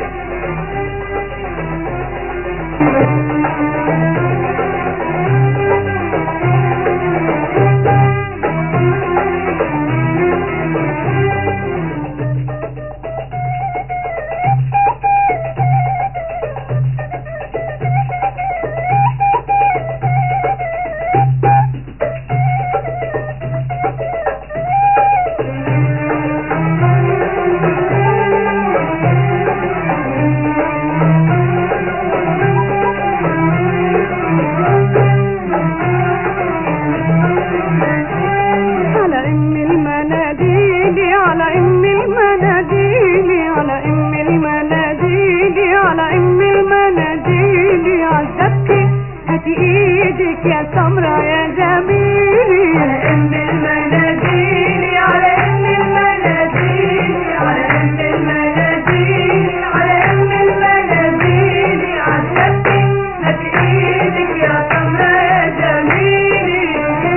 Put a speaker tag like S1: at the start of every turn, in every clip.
S1: يا سمرة يا جميلي على ام المناديل، على ام المناديل، على ام المناديل، على ام المناديل، عالشبكي هاتي ايدك يا سمرة يا جميلي.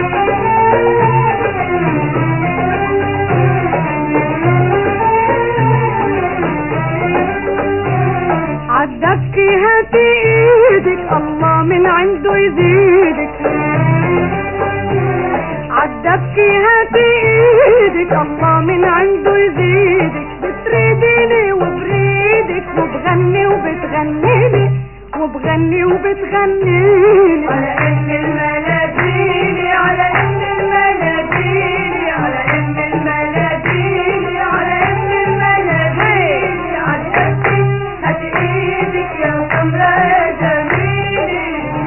S1: عالدبكي هاتي ايدك الله من عنده يزيدك، عالدبكي هاتي ايدك الله من عنده يزيدك، بتريديني وبريدك وبغني وبتغنيلي، وبغني وبتغنيلي على ام المناديل، على ام المناديل، على ام المناديل، على ام المناديل، عالدبكي هاتي ايدك يا سمرة يا جميلي.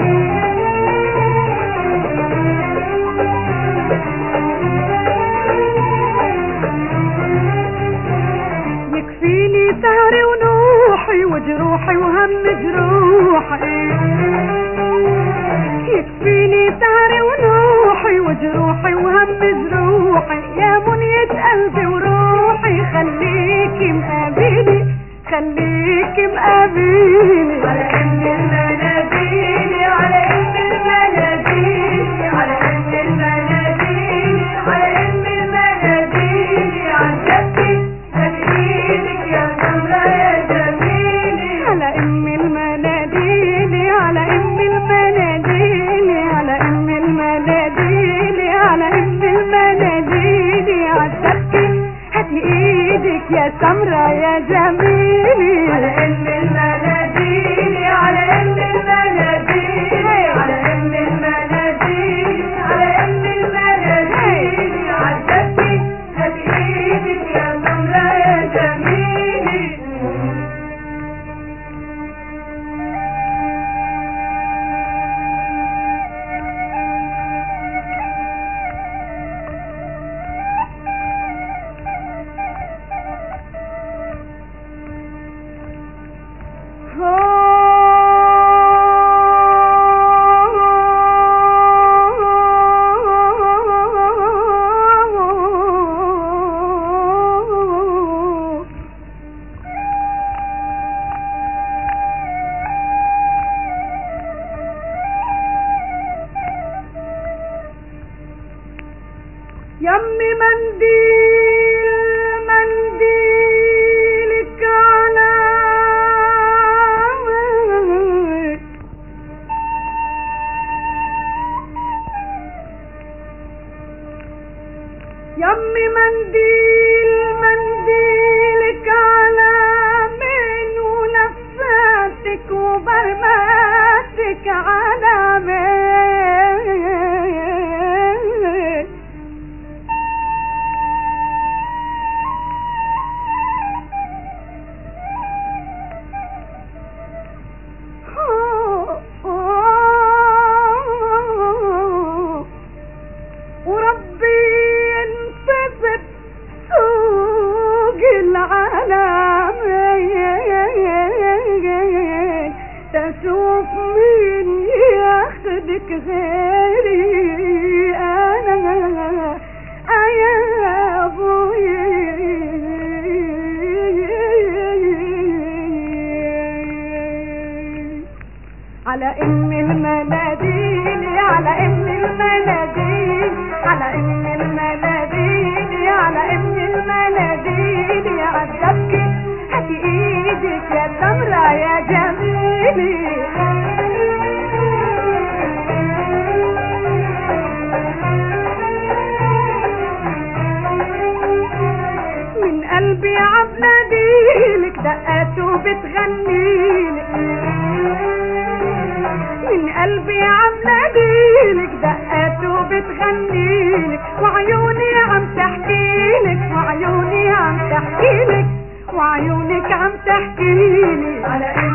S1: يكفيني سهري ونوحي وجروحي وهم جروحي، يكفيني سهري ونوحي وجروحي وهم جروحي، يا منية قلبي وروحي خليكي مقابلي، خليكي مقابلي على ام المناديل، على ام المناديل، على ام المناديل، على ام المناديل، عالشبكي هاتي ايدك يا سمرة يا جميلي على ام المناديل، على ام المناديل، على ام المناديل، على ام المناديل، عالشبكي هاتي ايدك يا سمرة يا جميلي على ام المناديل، على ام المناديل، على ام المناديل، على ام المناديل، عالشبكي هاتي ايدك يا سمرة يا جميلي. يمي منديل منديلك على يمي منديل منديلك على مين ولفاتك وبرماتك على مين، وربي انتفت سوق العالمين، تشوف مين ياخدك غيري انا يا ابوي على ام المناديل، على ام المناديل، على ام المناديل، على ام المناديل، عالشبكي هاتي ايدك يا قلبي عم ناديلك دقاته بتغنيلك، من قلبي عم ناديلك دقاته بتغنيلك، وعيوني عم تحكيلك، وعيوني عم تحكيلك، وعيونك عم تحكيلي على